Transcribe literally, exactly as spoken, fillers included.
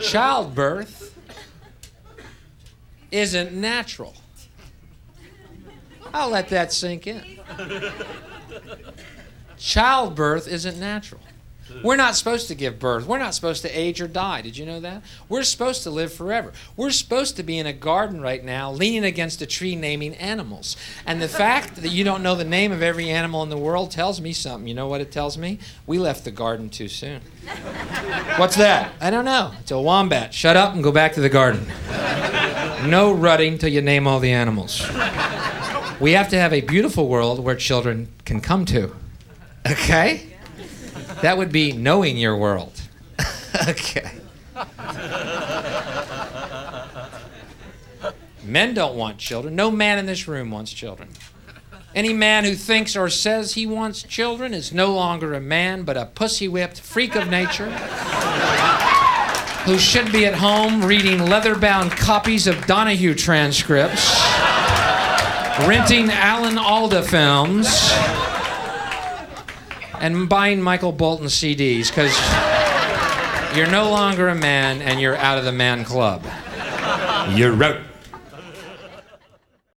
Childbirth isn't natural. I'll let that sink in. Childbirth isn't natural. We're not supposed to give birth. We're not supposed to age or die. Did you know that? We're supposed to live forever. We're supposed to be in a garden right now, leaning against a tree naming animals. And the fact that you don't know the name of every animal in the world tells me something. You know what it tells me? We left the garden too soon. What's that? I don't know. It's a wombat. Shut up and go back to the garden. No rutting till you name all the animals. We have to have a beautiful world where children can come to. Okay? That would be knowing your world. Okay. Men don't want children. No man in this room wants children. Any man who thinks or says he wants children is no longer a man, but a pussy-whipped freak of nature who should be at home reading leather-bound copies of Donahue transcripts, renting Alan Alda films, and buying Michael Bolton C Ds, because you're no longer a man and you're out of the man club. You're out.